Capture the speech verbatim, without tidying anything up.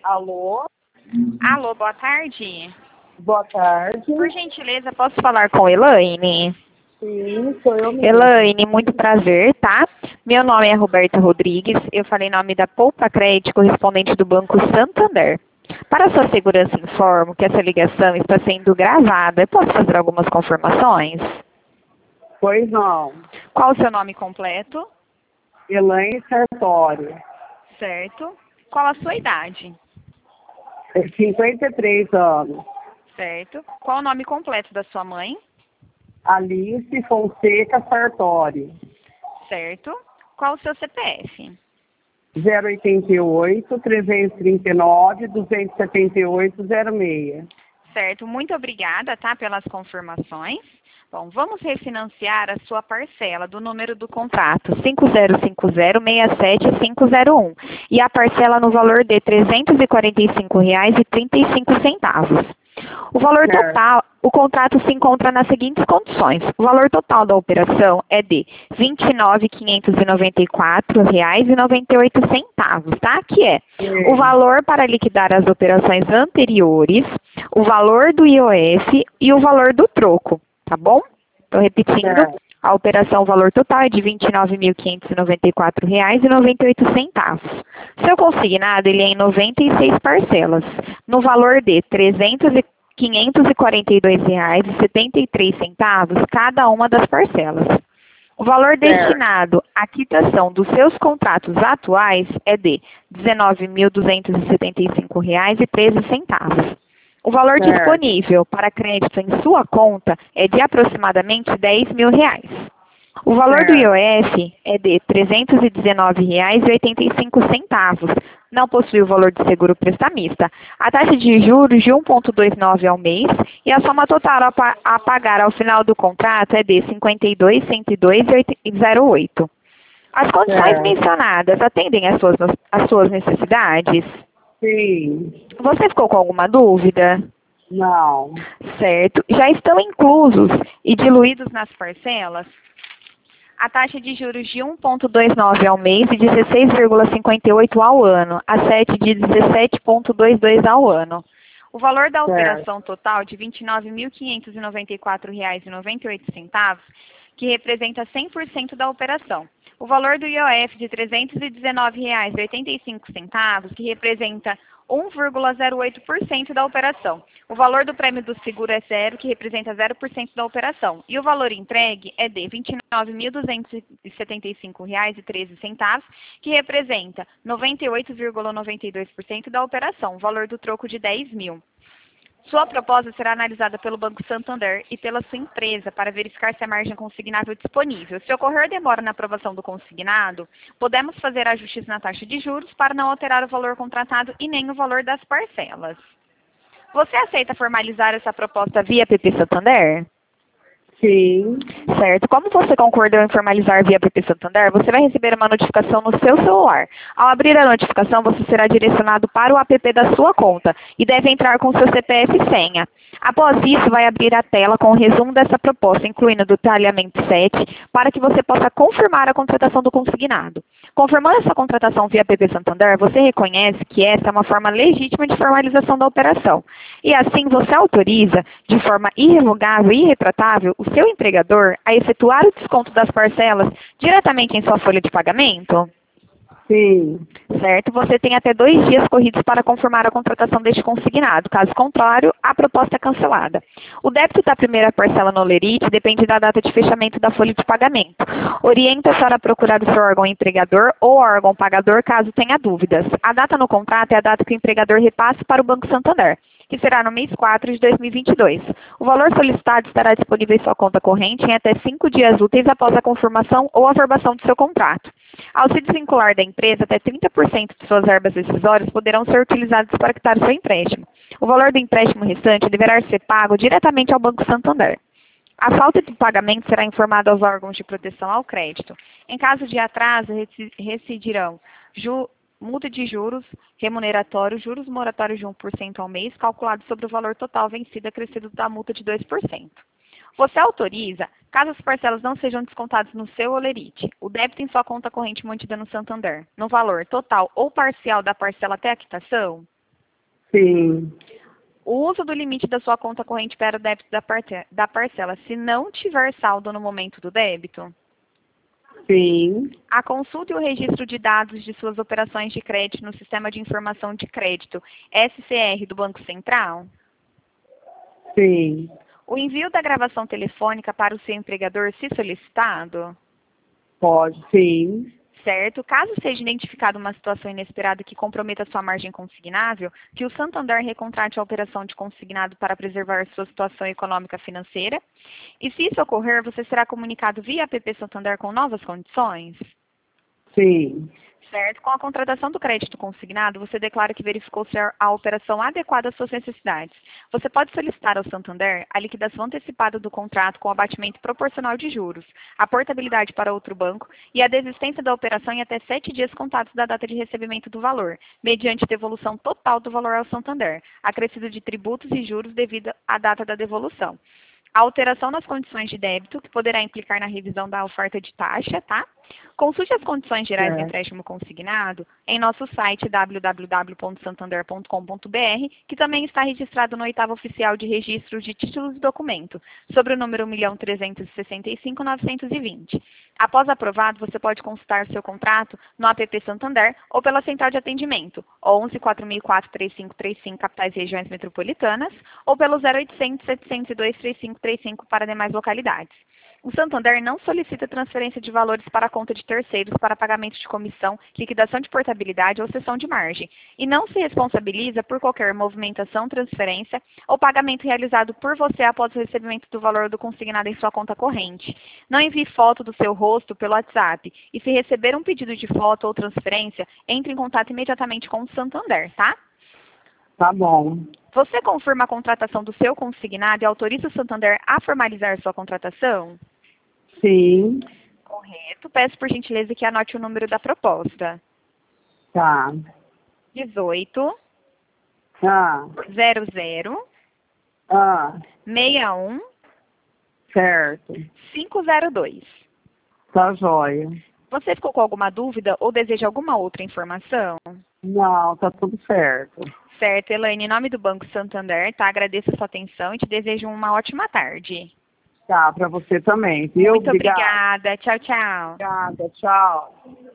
Alô? Alô, boa tarde. Boa tarde. Por gentileza, posso falar com Elaine? Sim, sou eu mesmo. Elaine, muito prazer, tá? Meu nome é Roberta Rodrigues, eu falei em nome da Poupa Crédito, correspondente do Banco Santander. Para sua segurança, informo que essa ligação está sendo gravada. Eu posso fazer algumas confirmações? Pois não. Qual o seu nome completo? Elaine Sartori. Certo. Qual a sua idade? cinquenta e três anos. Certo. Qual o nome completo da sua mãe? Alice Fonseca Sartori. Certo. Qual o seu C P F? zero oitenta e oito, trezentos e trinta e nove, duzentos e setenta e oito, zero seis. Certo. Muito obrigada, tá, pelas confirmações. Bom, vamos refinanciar a sua parcela do número do contrato cinco zero cinco zero, seis sete cinco zero um e a parcela no valor de trezentos e quarenta e cinco reais e trinta e cinco centavos. O valor Certo. total, o contrato se encontra nas seguintes condições. O valor total da operação é de vinte e nove mil quinhentos e noventa e quatro reais e noventa e oito centavos, tá? Que é Sim. o valor para liquidar as operações anteriores, o valor do I O F e o valor do troco, tá bom? Estou repetindo. Certo. A operação, o valor total é de vinte e nove mil quinhentos e noventa e quatro reais e noventa e oito centavos. Seu consignado, ele é em noventa e seis parcelas, no valor de trezentos e quinhentos e quarenta e dois reais e setenta e três centavos cada uma das parcelas. O valor Certo. destinado à quitação dos seus contratos atuais é de dezenove mil duzentos e setenta e cinco reais e treze centavos. O valor Certo. disponível para crédito em sua conta é de aproximadamente dez mil reais. O valor do I O F é de trezentos e dezenove reais e oitenta e cinco centavos. Não possui o valor de seguro prestamista. A taxa de juros de um vírgula vinte e nove ao mês e a soma total a, pa a pagar ao final do contrato é de cinquenta e dois mil cento e dois reais e zero oito. As condições Certo. mencionadas atendem às suas, às suas necessidades? Sim. Você ficou com alguma dúvida? Não. Certo. Já estão inclusos e diluídos nas parcelas a taxa de juros de um vírgula vinte e nove ao mês e dezesseis vírgula cinquenta e oito ao ano, a sete de dezessete vírgula vinte e dois ao ano. O valor da Certo. operação total de vinte e nove mil quinhentos e noventa e quatro reais e noventa e oito centavos, que representa cem por cento da operação. O valor do I O F de trezentos e dezenove reais e oitenta e cinco centavos, que representa um vírgula zero oito por cento da operação. O valor do prêmio do seguro é zero, que representa zero por cento da operação. E o valor entregue é de vinte e nove mil duzentos e setenta e cinco reais e treze centavos, que representa noventa e oito vírgula noventa e dois por cento da operação. O valor do troco de dez mil. Sua proposta será analisada pelo Banco Santander e pela sua empresa para verificar se a margem consignável é disponível. Se ocorrer demora na aprovação do consignado, podemos fazer ajustes na taxa de juros para não alterar o valor contratado e nem o valor das parcelas. Você aceita formalizar essa proposta via P P Santander? Sim. Certo. Como você concordou em formalizar via P P Santander, você vai receber uma notificação no seu celular. Ao abrir a notificação, você será direcionado para o app da sua conta e deve entrar com seu C P F e senha. Após isso, vai abrir a tela com o resumo dessa proposta, incluindo o detalhamento sete, para que você possa confirmar a contratação do consignado. Confirmando essa contratação via P P Santander, você reconhece que essa é uma forma legítima de formalização da operação. E assim, você autoriza, de forma irrevogável e irretratável, o seu empregador a efetuar o desconto das parcelas diretamente em sua folha de pagamento? Sim. Certo? Você tem até dois dias corridos para confirmar a contratação deste consignado. Caso contrário, a proposta é cancelada. O débito da primeira parcela no Lerite depende da data de fechamento da folha de pagamento. Orienta a senhora a procurar o seu órgão empregador ou órgão pagador caso tenha dúvidas. A data no contrato é a data que o empregador repasse para o Banco Santander, que será no mês quatro de dois mil e vinte e dois. O valor solicitado estará disponível em sua conta corrente em até cinco dias úteis após a confirmação ou averbação do seu contrato. Ao se desvincular da empresa, até trinta por cento de suas verbas decisórias poderão ser utilizadas para quitar o seu empréstimo. O valor do empréstimo restante deverá ser pago diretamente ao Banco Santander. A falta de pagamento será informada aos órgãos de proteção ao crédito. Em caso de atraso, residirão ju multa de juros remuneratório, juros moratórios de um por cento ao mês, calculado sobre o valor total vencido acrescido da multa de dois por cento. Você autoriza, caso as parcelas não sejam descontadas no seu Olerite, o débito em sua conta corrente mantida no Santander, no valor total ou parcial da parcela até a quitação? Sim. O uso do limite da sua conta corrente para o débito da, parte- da parcela, se não tiver saldo no momento do débito. Sim. A consulta e o registro de dados de suas operações de crédito no Sistema de Informação de Crédito, S C R, do Banco Central. Sim. O envio da gravação telefônica para o seu empregador, se solicitado. Pode, sim. Certo? Caso seja identificada uma situação inesperada que comprometa sua margem consignável, que o Santander recontrate a operação de consignado para preservar sua situação econômica financeira. E se isso ocorrer, você será comunicado via app Santander com novas condições? Sim. Certo? Com a contratação do crédito consignado, você declara que verificou ser a operação adequada às suas necessidades. Você pode solicitar ao Santander a liquidação antecipada do contrato com abatimento proporcional de juros, a portabilidade para outro banco e a desistência da operação em até sete dias contados da data de recebimento do valor, mediante devolução total do valor ao Santander, acrescido de tributos e juros devido à data da devolução. A alteração nas condições de débito, que poderá implicar na revisão da oferta de taxa, tá? Consulte as condições gerais do É. empréstimo consignado em nosso site w w w ponto santander ponto com ponto b r, que também está registrado no oitavo oficial de registro de títulos e documento, sobre o número um milhão trezentos e sessenta e cinco mil novecentos e vinte. Após aprovado, você pode consultar seu contrato no app Santander ou pela central de atendimento, onze quatro mil e quatro, três cinco três cinco, capitais e regiões metropolitanas, ou pelo zero oitocentos, setecentos e dois, três cinco três cinco para demais localidades. O Santander não solicita transferência de valores para a conta de terceiros para pagamento de comissão, liquidação de portabilidade ou cessão de margem, e não se responsabiliza por qualquer movimentação, transferência ou pagamento realizado por você após o recebimento do valor do consignado em sua conta corrente. Não envie foto do seu rosto pelo WhatsApp, e se receber um pedido de foto ou transferência, entre em contato imediatamente com o Santander, tá? Tá bom. Você confirma a contratação do seu consignado e autoriza o Santander a formalizar sua contratação? Sim. Correto. Peço, por gentileza, que anote o número da proposta. Tá. dezoito, Ah. zero zero, Ah. seis um, Certo. cinco zero dois. Tá jóia. Você ficou com alguma dúvida ou deseja alguma outra informação? Não, tá tudo certo. Certo, Elaine. Em nome do Banco Santander, tá? Agradeço a sua atenção e te desejo uma ótima tarde. Tá, pra você também, viu? Muito obrigada. Tchau, tchau. Obrigada, tchau.